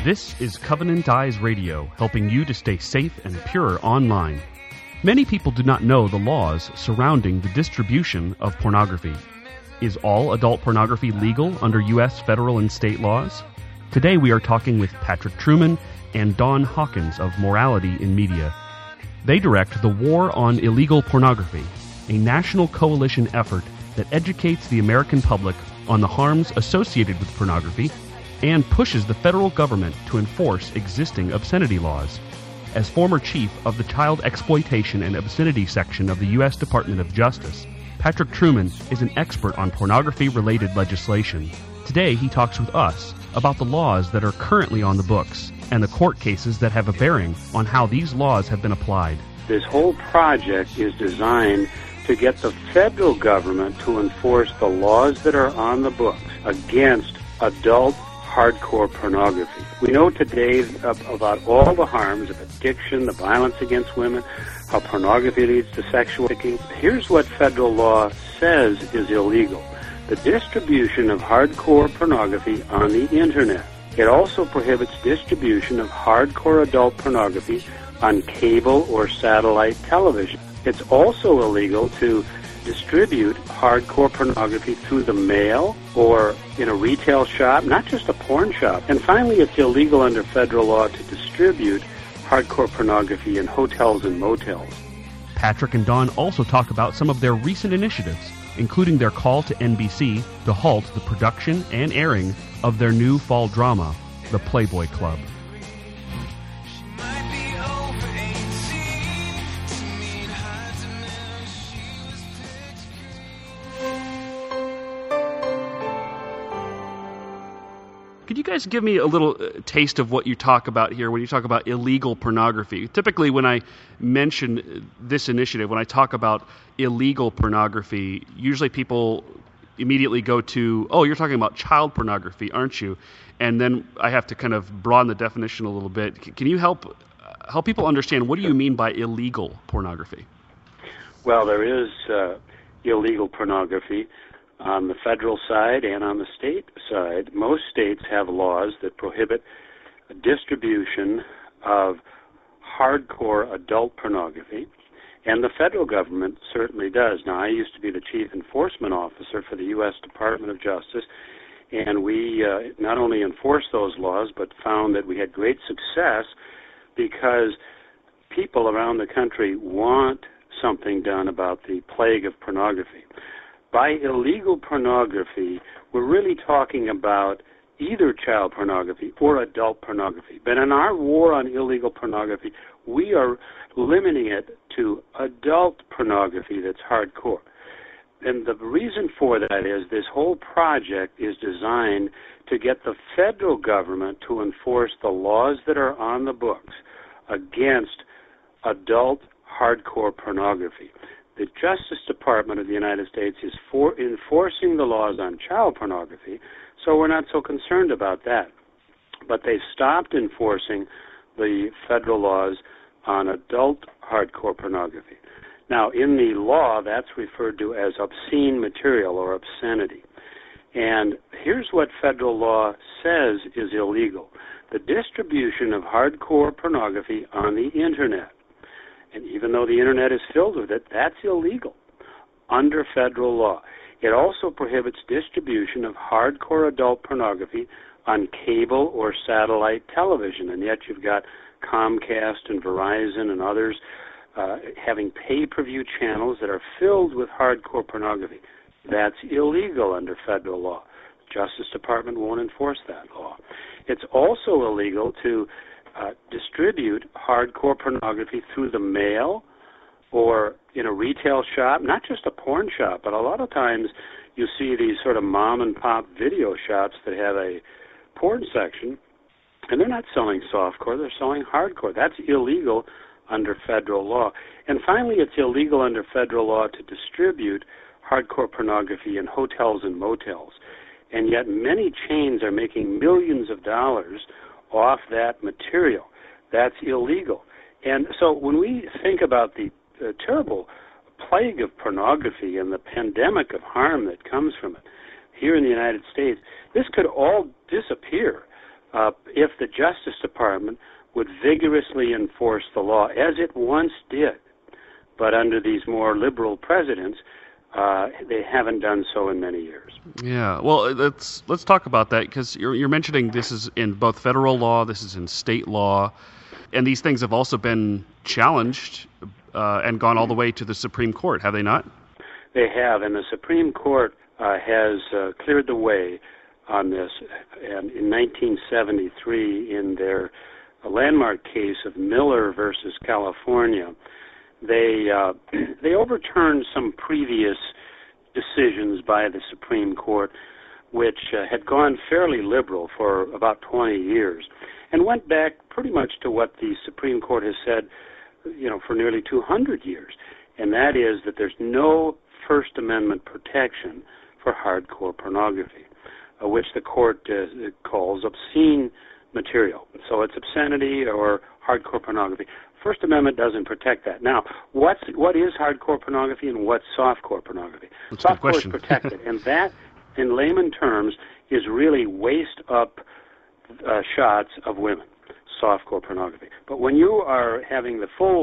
This is Covenant Eyes Radio, helping you to stay safe and pure online. Many people do not know the laws surrounding the distribution of pornography. Is all adult pornography legal under U.S. federal and state laws? Today we are talking with Patrick Truman and Dawn Hawkins of Morality in Media. They direct the War on Illegal Pornography, a national coalition effort that educates the American public on the harms associated with pornography and pushes the federal government to enforce existing obscenity laws. As former chief of the Child Exploitation and Obscenity section of the U.S. Department of Justice, Patrick Truman is an expert on pornography-related legislation. Today he talks with us about the laws that are currently on the books and the court cases that have a bearing on how these laws have been applied. This whole project is designed to get the federal government to enforce the laws that are on the books against adult hardcore pornography. We know today about all the harms of addiction, the violence against women, how pornography leads to sexual trafficking. Here's what federal law says is illegal: the distribution of hardcore pornography on the Internet. It also prohibits distribution of hardcore adult pornography on cable or satellite television. It's also illegal to distribute hardcore pornography through the mail or in a retail shop, not just a porn shop. And finally, it's illegal under federal law to distribute hardcore pornography in hotels and motels. Patrick and Dawn also talk about some of their recent initiatives, including their call to NBC to halt the production and airing of their new fall drama, The Playboy Club. Could you guys give me a little taste of what you talk about here when you talk about illegal pornography? Typically, when I mention this initiative, when I talk about illegal pornography, usually people immediately go to, oh, you're talking about child pornography, aren't you? And then I have to kind of broaden the definition a little bit. Can you help people understand, what do you mean by illegal pornography? Well, there is illegal pornography on the federal side and on the state side. Most states have laws that prohibit distribution of hardcore adult pornography, and the federal government certainly does. Now, I used to be the chief enforcement officer for the U.S. Department of Justice, and we not only enforced those laws, but found that we had great success because people around the country want something done about the plague of pornography. By illegal pornography, we're really talking about either child pornography or adult pornography. But in our war on illegal pornography, we are limiting it to adult pornography that's hardcore. And the reason for that is this whole project is designed to get the federal government to enforce the laws that are on the books against adult hardcore pornography. The Justice Department of the United States is enforcing the laws on child pornography, so we're not so concerned about that. But they stopped enforcing the federal laws on adult hardcore pornography. Now, in the law, that's referred to as obscene material or obscenity. And here's what federal law says is illegal: the distribution of hardcore pornography on the Internet. And even though the Internet is filled with it, that's illegal under federal law. It also prohibits distribution of hardcore adult pornography on cable or satellite television. And yet you've got Comcast and Verizon and others having pay-per-view channels that are filled with hardcore pornography. That's illegal under federal law. The Justice Department won't enforce that law. It's also illegal to distribute hardcore pornography through the mail or in a retail shop, not just a porn shop, but a lot of times you see these sort of mom-and-pop video shops that have a porn section, and they're not selling softcore, they're selling hardcore. That's illegal under federal law. And finally, it's illegal under federal law to distribute hardcore pornography in hotels and motels. And yet many chains are making millions of dollars off that material. That's illegal. And so when we think about the terrible plague of pornography and the pandemic of harm that comes from it here in the United States, this could all disappear if the Justice Department would vigorously enforce the law, as it once did, but under these more liberal presidents, they haven't done so in many years. Yeah, well, let's talk about that, because you're mentioning this is in both federal law, this is in state law, and these things have also been challenged and gone all the way to the Supreme Court, have they not? They have, and the Supreme Court has cleared the way on this. And in 1973, in their landmark case of Miller versus California, they overturned some previous decisions by the Supreme Court, which had gone fairly liberal for about 20 years, and went back pretty much to what the Supreme Court has said, for nearly 200 years, and that is that there's no First Amendment protection for hardcore pornography, which the court calls obscene material. So it's obscenity or hardcore pornography. First Amendment doesn't protect that. Now, what is hardcore pornography and what's softcore pornography? That's softcore is protected, and that, in layman terms, is really waist-up shots of women, softcore pornography. But when you are having the full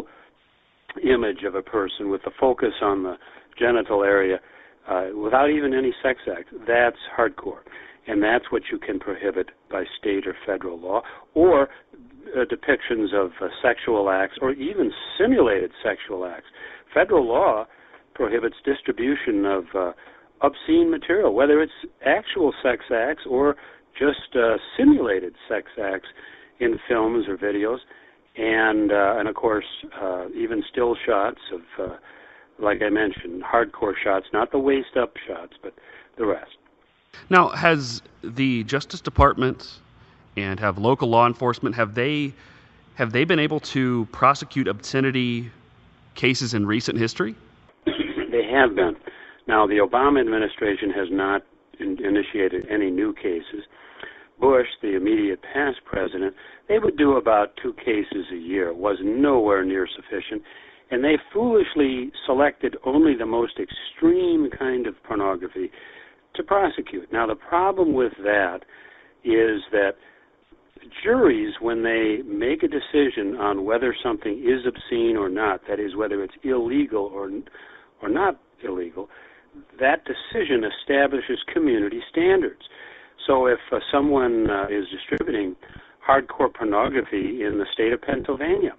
image of a person with the focus on the genital area without even any sex act, that's hardcore. And that's what you can prohibit by state or federal law, or depictions of sexual acts or even simulated sexual acts. Federal law prohibits distribution of obscene material, whether it's actual sex acts or just simulated sex acts in films or videos, and of course even still shots of, like I mentioned, hardcore shots, not the waist-up shots, but the rest. Now, has the Justice Department and have local law enforcement, have they been able to prosecute obscenity cases in recent history? They have been. Now, the Obama administration has not initiated any new cases. Bush, the immediate past president, they would do about 2 cases a year. It was nowhere near sufficient. And they foolishly selected only the most extreme kind of pornography to prosecute. Now, the problem with that is that juries, when they make a decision on whether something is obscene or not, that is, whether it's illegal or not illegal, that decision establishes community standards. So if someone is distributing hardcore pornography in the state of Pennsylvania,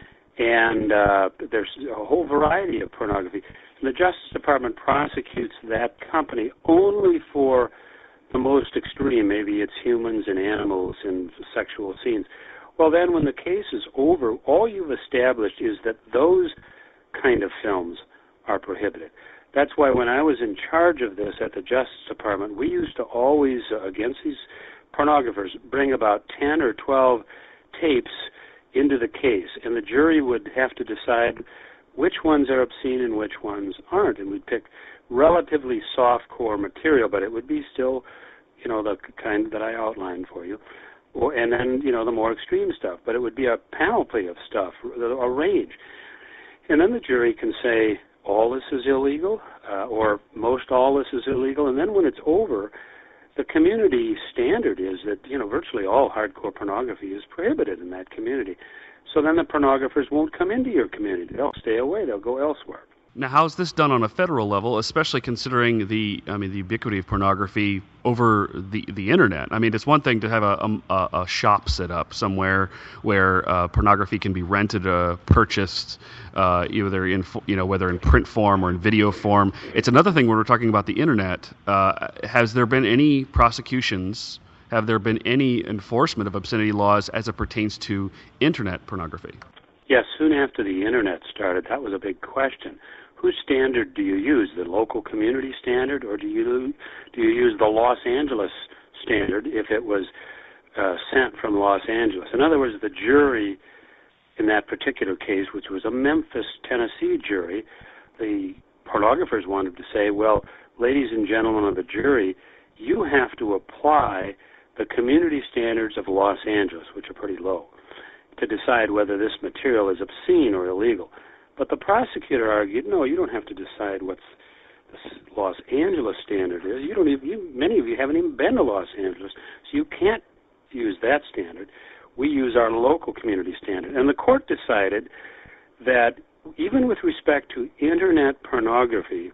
and there's a whole variety of pornography, and the Justice Department prosecutes that company only for the most extreme, maybe it's humans and animals and sexual scenes, well then when the case is over, all you've established is that those kind of films are prohibited. That's why when I was in charge of this at the Justice Department, we used to always, against these pornographers, bring about 10 or 12 tapes into the case, and the jury would have to decide which ones are obscene and which ones aren't, and we'd pick relatively soft-core material, but it would be still, the kind that I outlined for you, and then, the more extreme stuff, but it would be a panoply of stuff, a range. And then the jury can say, all this is illegal, or most all this is illegal, and then when it's over, the community standard is that, virtually all hardcore pornography is prohibited in that community. So then the pornographers won't come into your community. They'll stay away. They'll go elsewhere. Now, how's this done on a federal level, especially considering the ubiquity of pornography over the internet? I mean, it's one thing to have a shop set up somewhere where pornography can be rented, purchased, either in whether in print form or in video form. It's another thing when we're talking about the internet. Has there been any prosecutions? Have there been any enforcement of obscenity laws as it pertains to internet pornography? Yes, soon after the internet started, that was a big question. Whose standard do you use, the local community standard, or do you use the Los Angeles standard if it was sent from Los Angeles? In other words, the jury in that particular case, which was a Memphis, Tennessee jury, the pornographers wanted to say, well, ladies and gentlemen of the jury, you have to apply the community standards of Los Angeles, which are pretty low, to decide whether this material is obscene or illegal. But the prosecutor argued, no, you don't have to decide what the Los Angeles standard is. Many of you haven't even been to Los Angeles, so you can't use that standard. We use our local community standard. And the court decided that even with respect to Internet pornography,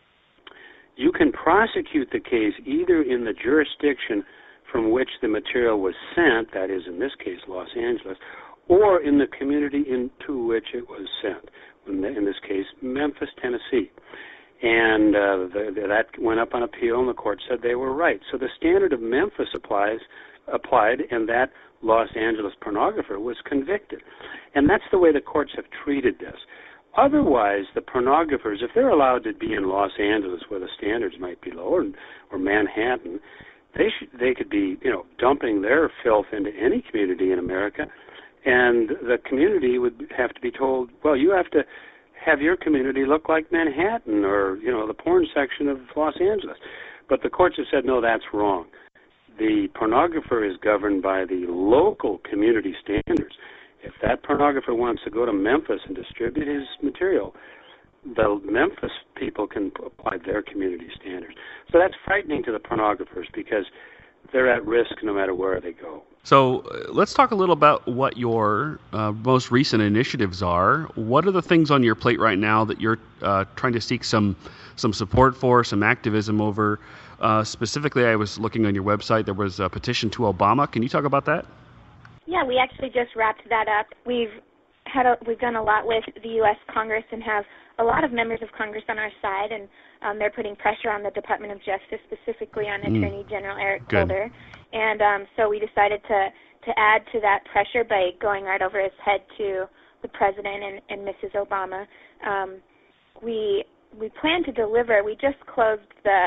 you can prosecute the case either in the jurisdiction from which the material was sent, that is, in this case, Los Angeles, or in the community into which it was sent, in this case, Memphis, Tennessee. And that went up on appeal, and the court said they were right. So the standard of Memphis applied, and that Los Angeles pornographer was convicted. And that's the way the courts have treated this. Otherwise, the pornographers, if they're allowed to be in Los Angeles, where the standards might be lower, or Manhattan, they could be, dumping their filth into any community in America, and the community would have to be told, well, you have to have your community look like Manhattan or, the porn section of Los Angeles. But the courts have said, no, that's wrong. The pornographer is governed by the local community standards. If that pornographer wants to go to Memphis and distribute his material, the Memphis people can apply their community standards. So that's frightening to the pornographers because they're at risk no matter where they go. So let's talk a little about what your most recent initiatives are. What are the things on your plate right now that you're trying to seek some support for, some activism over? Specifically, I was looking on your website. There was a petition to Obama. Can you talk about that? Yeah, we actually just wrapped that up. We've done a lot with the U.S. Congress and have a lot of members of Congress on our side, and they're putting pressure on the Department of Justice, specifically on Attorney General Eric Holder. And so we decided to add to that pressure by going right over his head to the President and Mrs. Obama. We plan to deliver. We just closed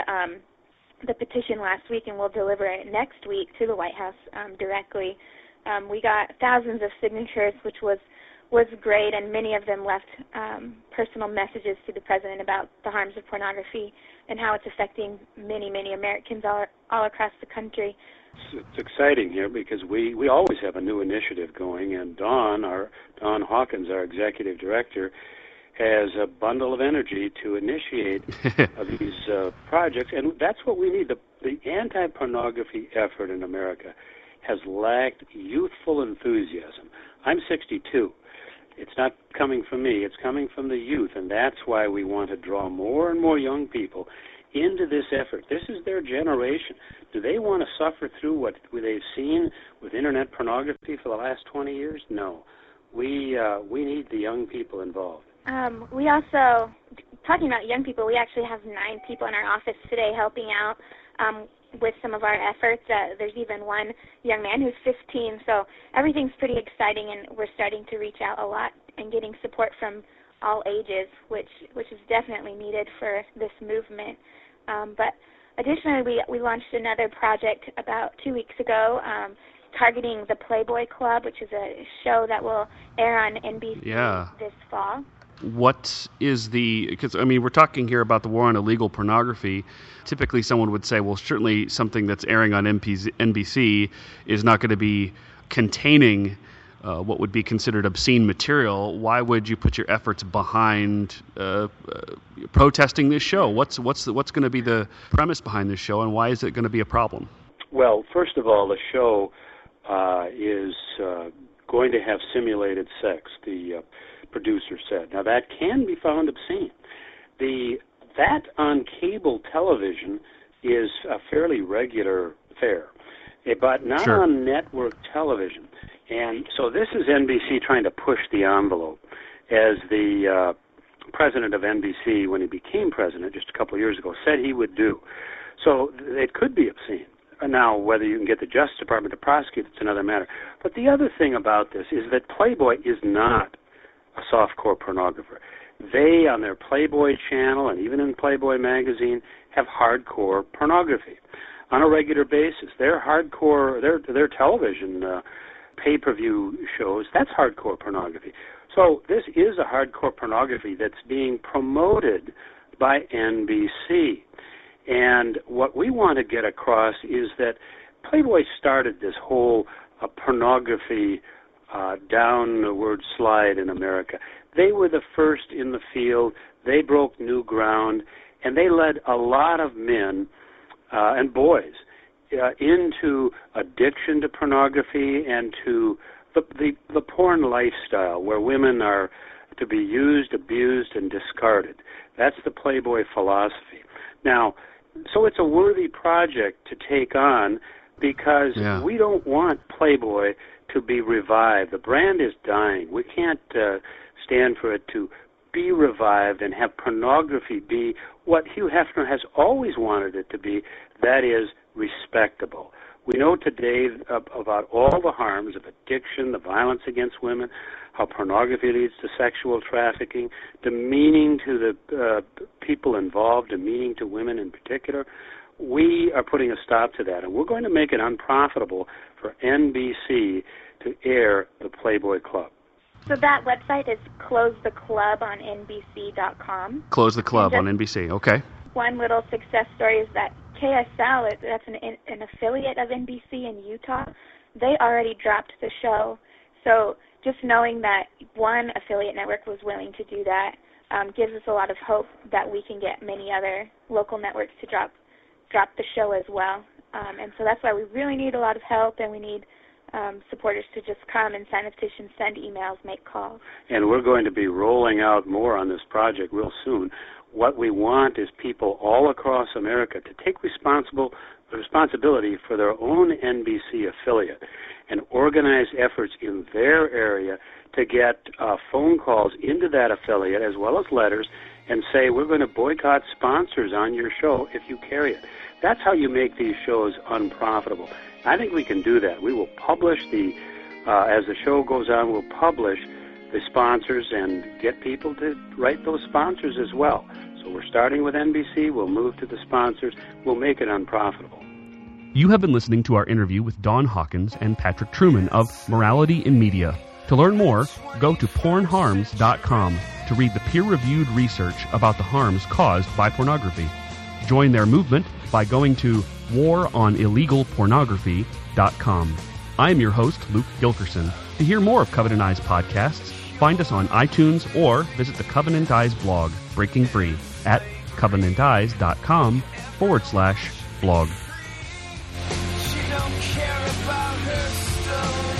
the petition last week, and we'll deliver it next week to the White House directly. We got thousands of signatures, which was great, and many of them left personal messages to the President about the harms of pornography and how it's affecting many, many Americans all across the country. It's exciting here because we always have a new initiative going, and Dawn Hawkins, our executive director, has a bundle of energy to initiate these projects, and that's what we need. The anti-pornography effort in America has lacked youthful enthusiasm. I'm 62. It's not coming from me. It's coming from the youth, and that's why we want to draw more and more young people into this effort. This is their generation. Do they want to suffer through what they've seen with Internet pornography for the last 20 years? No. We need the young people involved. We also, talking about young people, we actually have 9 people in our office today helping out with some of our efforts. There's even one young man who's 15, so everything's pretty exciting, and we're starting to reach out a lot and getting support from all ages, which is definitely needed for this movement. But additionally, we launched another project about 2 weeks ago, targeting the Playboy Club, which is a show that will air on NBC this fall. What is because we're talking here about the war on illegal pornography. Typically someone would say, well, certainly something that's airing on NBC is not going to be containing what would be considered obscene material. Why would you put your efforts behind protesting this show? What's going to be the premise behind this show, and why is it going to be a problem? Well, first of all, the show is going to have simulated sex, the producer said. Now, that can be found obscene. That on cable television is a fairly regular fare, but not on network television. And so this is NBC trying to push the envelope. As the president of NBC, when he became president just a couple of years ago, said he would do. So it could be obscene. Now, whether you can get the Justice Department to prosecute, it's another matter. But the other thing about this is that Playboy is not a softcore pornographer. They, on their Playboy channel and even in Playboy magazine, have hardcore pornography on a regular basis. Their hardcore, their television pay-per-view shows, that's hardcore pornography. So this is a hardcore pornography that's being promoted by NBC. And what we want to get across is that Playboy started this whole pornography downward slide in America. They were the first in the field. They broke new ground, and they led a lot of men and boys into addiction to pornography and to the porn lifestyle where women are to be used, abused, and discarded. That's the Playboy philosophy. Now, so it's a worthy project to take on because we don't want Playboy to be revived. The brand is dying. We can't stand for it to be revived and have pornography be what Hugh Hefner has always wanted it to be, that is, respectable. We know today about all the harms of addiction, the violence against women, how pornography leads to sexual trafficking, demeaning to the people involved, demeaning to women in particular. We are putting a stop to that, and we're going to make it unprofitable for NBC to air the Playboy Club. So that website is Close the Club on NBC.com. Close the Club on NBC, okay. One little success story is that KSL, that's an affiliate of NBC in Utah, they already dropped the show. So just knowing that one affiliate network was willing to do that gives us a lot of hope that we can get many other local networks to drop the show as well. And so that's why we really need a lot of help, and we need supporters to just come and sign a petition, send emails, make calls. And we're going to be rolling out more on this project real soon. What we want is people all across America to take responsibility for their own NBC affiliate and organize efforts in their area to get phone calls into that affiliate as well as letters and say, we're going to boycott sponsors on your show if you carry it. That's how you make these shows unprofitable. I think we can do that. We will publish as the show goes on, we'll publish the sponsors and get people to write those sponsors as well. So we're starting with NBC, we'll move to the sponsors, we'll make it unprofitable. You have been listening to our interview with Dawn Hawkins and Patrick Truman of Morality in Media. To learn more, go to pornharms.com to read the peer-reviewed research about the harms caused by pornography. Join their movement by going to waronillegalpornography.com. I'm your host, Luke Gilkerson. To hear more of Covenant Eyes podcasts, find us on iTunes or visit the Covenant Eyes blog, Breaking Free, at covenanteyes.com/blog. She don't care about her stuff.